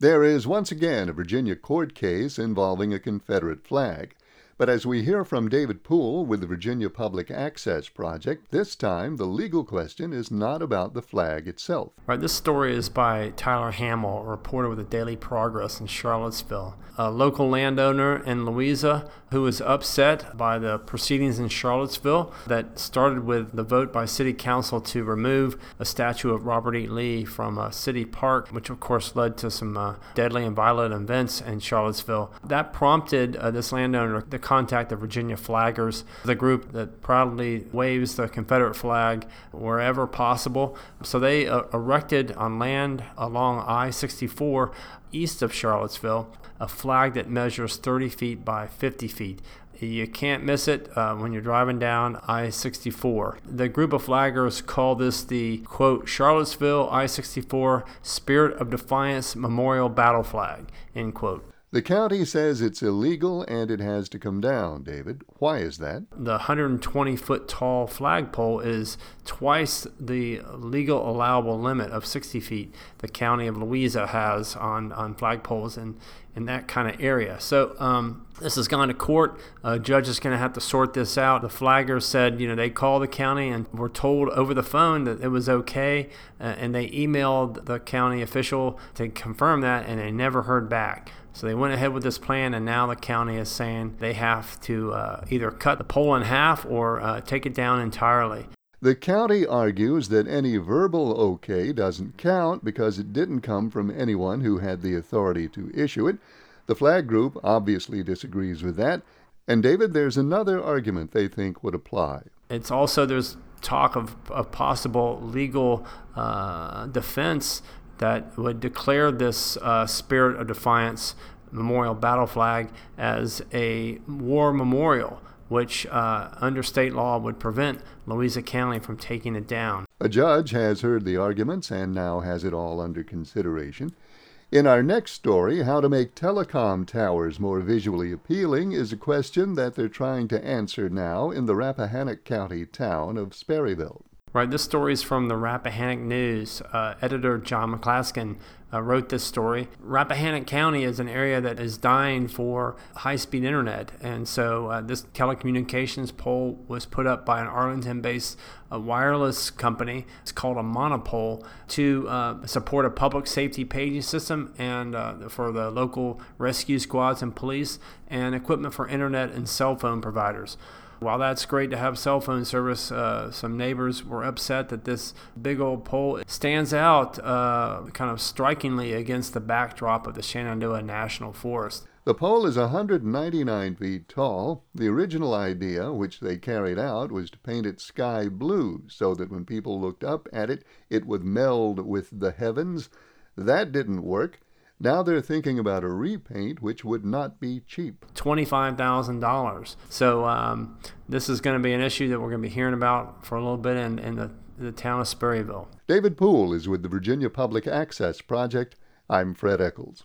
There is once again a Virginia court case involving a Confederate flag. But as we hear from David Poole with the Virginia Public Access Project, this time the legal question is not about the flag itself. Right, this story is by Tyler Hamill, a reporter with the Daily Progress in Charlottesville, a local landowner in Louisa who was upset by the proceedings in Charlottesville that started with the vote by City Council to remove a statue of Robert E. Lee from a city park, which of course led to some deadly and violent events in Charlottesville. That prompted this landowner to contact the Virginia Flaggers, the group that proudly waves the Confederate flag wherever possible. So they erected on land along I-64 east of Charlottesville a flag that measures 30 feet by 50 feet. You can't miss it when you're driving down I-64. The group of flaggers call this the, quote, Charlottesville I-64 Spirit of Defiance Memorial Battle Flag, end quote. The county says it's illegal and it has to come down, David. Why is that? The 120-foot tall flagpole is twice the legal allowable limit of 60 feet the county of Louisa has on flagpoles in that kind of area. So this has gone to court. A judge is going to have to sort this out. The flaggers said, they called the county and were told over the phone that it was okay, and they emailed the county official to confirm that, and they never heard back. So they went ahead with this plan, and now the county is saying they have to either cut the pole in half or take it down entirely. The county argues that any verbal okay doesn't count because it didn't come from anyone who had the authority to issue it. The flag group obviously disagrees with that. And David, there's another argument they think would apply. It's also, there's talk of a possible legal defense that would declare this Spirit of Defiance Memorial Battle Flag as a war memorial, which under state law would prevent Louisa County from taking it down. A judge has heard the arguments and now has it all under consideration. In our next story, how to make telecom towers more visually appealing is a question that they're trying to answer now in the Rappahannock County town of Sperryville. Right, this story is from the Rappahannock News. Editor John McClaskin wrote this story. Rappahannock County is an area that is dying for high-speed internet, and so this telecommunications pole was put up by an Arlington-based wireless company. It's called a monopole to support a public safety paging system and for the local rescue squads and police, and equipment for internet and cell phone providers. While that's great to have cell phone service, some neighbors were upset that this big old pole stands out kind of strikingly against the backdrop of the Shenandoah National Forest. The pole is 199 feet tall. The original idea, which they carried out, was to paint it sky blue so that when people looked up at it, it would meld with the heavens. That didn't work. Now they're thinking about a repaint, which would not be cheap. $25,000. So this is going to be an issue that we're going to be hearing about for a little bit in the town of Sperryville. David Poole is with the Virginia Public Access Project. I'm Fred Eccles.